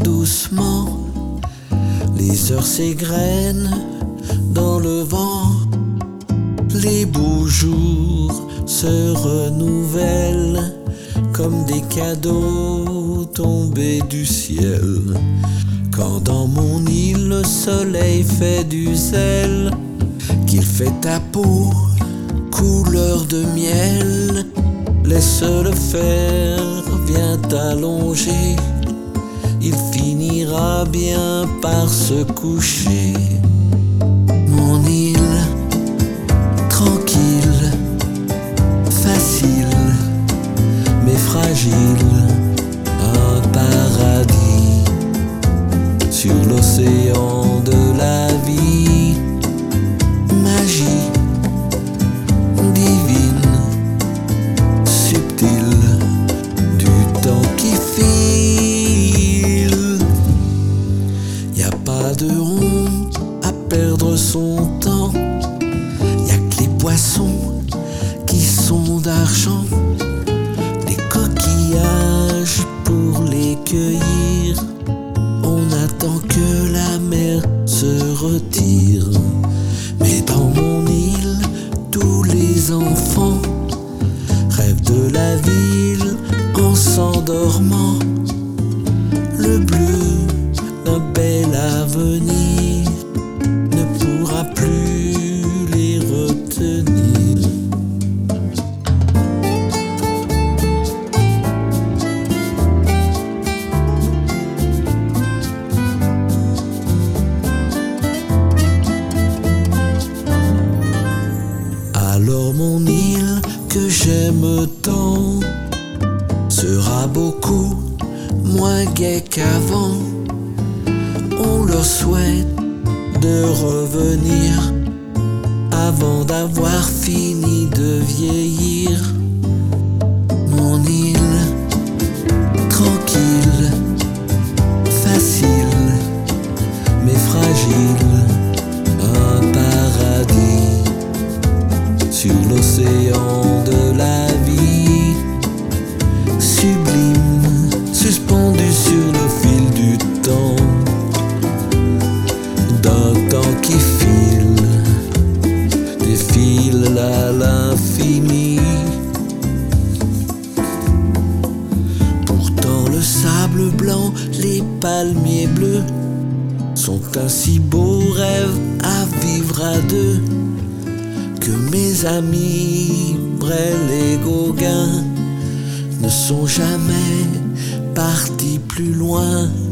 doucement, les heures s'égrènent dans le vent. Les beaux jours se renouvellent comme des cadeaux tombés du ciel. Quand dans mon île le soleil fait du zèle, qu'il fait ta peau couleur de miel, laisse-le faire, viens t'allonger, il finira bien par se coucher. Mon île, tranquille, facile, mais fragile, un paradis sur l'océan de la vie. Magie divine, subtile, du temps qui file. Y a pas de honte à perdre son temps, y a que les poissons qui sont d'argent, les coquillages pour les cueillir. On attend que la mer se retire. Mais dans mon île, tous les enfants rêvent de la ville en s'endormant. Le bleu d'un bel avenir ne pourra plus les retenir. Alors mon île que j'aime tant sera beaucoup moins gaie qu'avant. On leur souhaite de revenir avant d'avoir fini de vieillir. Mon île, tranquille, facile, mais fragile, un paradis sur l'océan de la vie, sublime, suspendu sur le fil du temps, d'un temps qui file, défile à l'infini. Pourtant le sable blanc, les palmiers bleus sont un si beau rêve à vivre à deux, que mes amis Brel et Gauguin ne sont jamais partis plus loin.